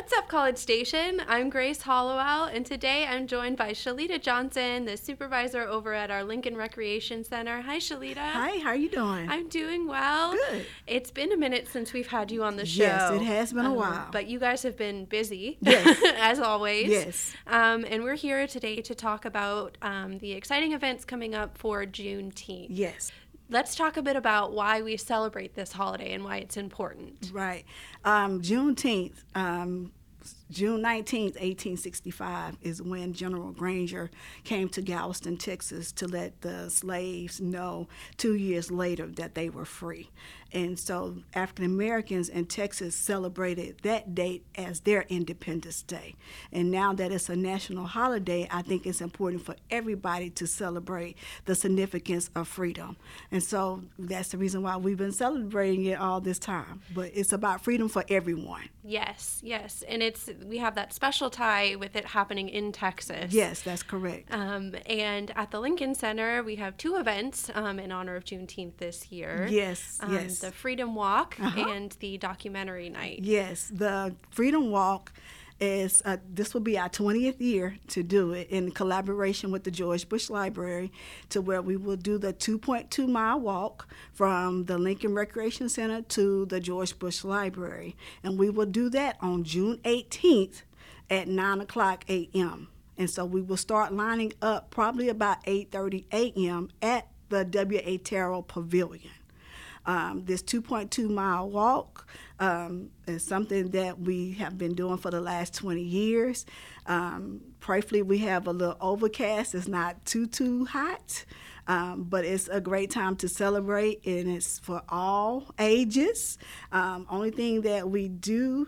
What's up, College Station? I'm Grace Hollowell, and today I'm joined by Shalita Johnson, the supervisor over at our Lincoln Recreation Center. Hi, Shalita. Hi, how are you doing? I'm doing well. Good. It's been a minute since we've had you on the show. Yes, it has been a while. But you guys have been busy, Yes. as always. Yes. And we're here today to talk about the exciting events coming up for Juneteenth. Yes. Let's talk a bit about why we celebrate this holiday and why it's important. Right. Juneteenth, June 19th, 1865 is when General Granger came to Galveston, Texas to let the slaves know 2 years later that they were free. And so African Americans in Texas celebrated that date as their Independence Day. And now that it's a national holiday, I think it's important for everybody to celebrate the significance of freedom. And so that's the reason why we've been celebrating it all this time. But it's about freedom for everyone. Yes. And we have that special tie with it happening in Texas. Yes, that's correct. And at the Lincoln Center, we have two events in honor of Juneteenth this year. Yes. The Freedom Walk and the documentary night. Yes, the Freedom Walk is, this will be our 20th year to do it in collaboration with the George Bush Library, to where we will do the 2.2-mile walk from the Lincoln Recreation Center to the George Bush Library. And we will do that on June 18th at 9 o'clock a.m. And so we will start lining up probably about 8:30 a.m. at the W.A. Terrell Pavilion. This 2.2-mile walk is something that we have been doing for the last 20 years. Prayerfully, we have a little overcast. It's not too hot, but it's a great time to celebrate, and it's for all ages. Only thing that we do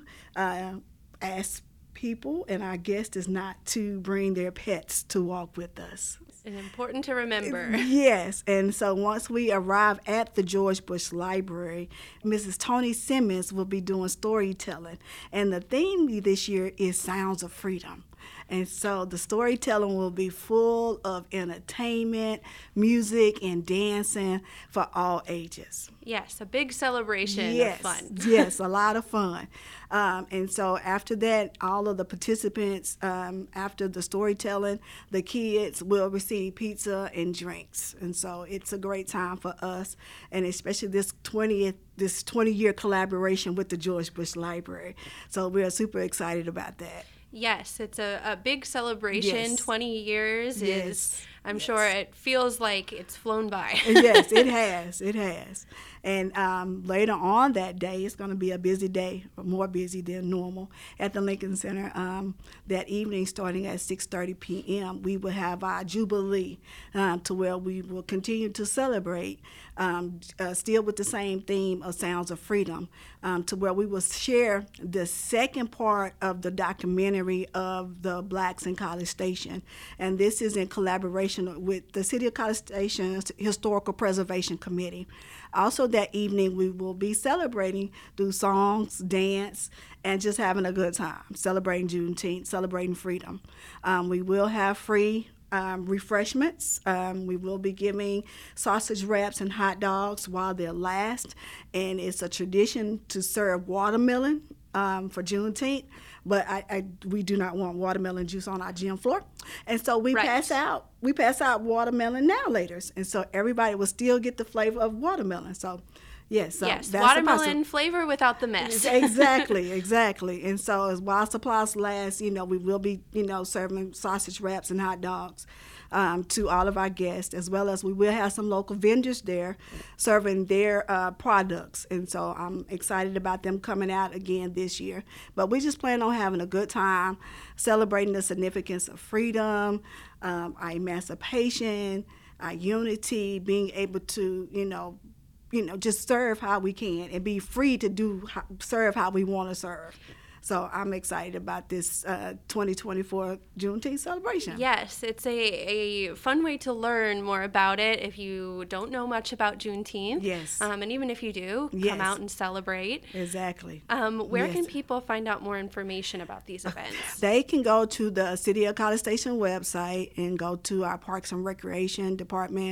ask people and our guests is not to bring their pets to walk with us. And important to remember. Yes, and so once we arrive at the George Bush Library, Mrs. Tony Simmons will be doing storytelling. And the theme this year is Sounds of Freedom. And so the storytelling will be full of entertainment, music, and dancing for all ages. Yes, a big celebration of fun. Yes, a lot of fun. And so after that, all of the participants, after the storytelling, the kids will receive pizza and drinks. And so it's a great time for us, and especially this 20-year collaboration with the George Bush Library. So we're super excited about that. Yes, it's a big celebration. Yes. 20 years Yes. I'm sure it feels like it's flown by. Yes, it has. And later on that day, it's going to be a busy day, more busy than normal, at the Lincoln Center. That evening, starting at 6:30 p.m., we will have our Jubilee, to where we will continue to celebrate, still with the same theme of Sounds of Freedom, to where we will share the second part of the documentary of the Blacks in College Station. And this is in collaboration with the City of College Station's Historical Preservation Committee. Also that evening, we will be celebrating through songs, dance, and just having a good time, celebrating Juneteenth, celebrating freedom. We will have free refreshments. We will be giving sausage wraps and hot dogs while they last, and it's a tradition to serve watermelon for Juneteenth, but we do not want watermelon juice on our gym floor, and so we pass out watermelon now laters, and so everybody will still get the flavor of watermelon. So yes, that's watermelon flavor without the mess. Exactly. And so as while supplies last, we will be, serving sausage wraps and hot dogs to all of our guests, as well as we will have some local vendors there serving their products. And so I'm excited about them coming out again this year. But we just plan on having a good time, celebrating the significance of freedom, our emancipation, our unity, being able to, just serve how we can and be free to serve how we want to serve. So I'm excited about this 2024 Juneteenth celebration. Yes, it's a fun way to learn more about it if you don't know much about Juneteenth. Yes. And even if you do, come out and celebrate. Exactly. Where can people find out more information about these events? They can go to the City of College Station website and go to our Parks and Recreation Department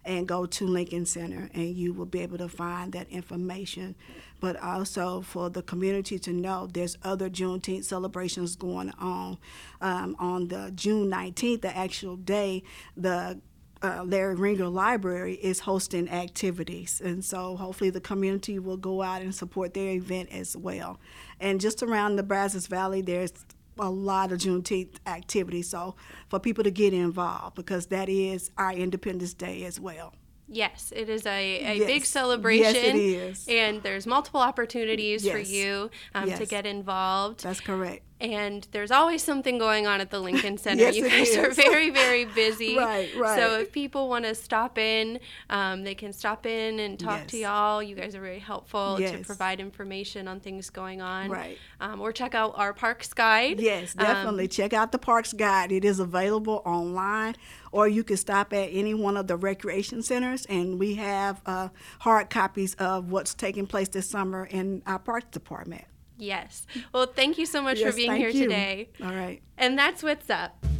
and go to Lincoln Center, and you will be able to find that information. But also for the community to know there's other Juneteenth celebrations going on. On the June 19th, the actual day, the Larry Ringer Library is hosting activities, and so hopefully the community will go out and support their event as well. And just around the Brazos Valley, there's a lot of Juneteenth activities, so for people to get involved, because that is our Independence Day as well. Yes, it is a Yes. big celebration. Yes, it is. And there's multiple opportunities for Yes. you to Yes. get involved. That's correct. And there's always something going on at the Lincoln Center. Yes, You it guys are is. very, very busy. Right. So if people want to stop in, they can stop in and talk to Yes. y'all. You guys are very helpful to Yes. provide information on things going on. Right. Or check out our Parks Guide. Yes, definitely. Check out the Parks Guide. It is available online, or you can stop at any one of the recreation centers, and we have hard copies of what's taking place this summer in our Parks Department. Yes. Well, thank you so much for Yes, being thank here you. today. All right. And that's what's up.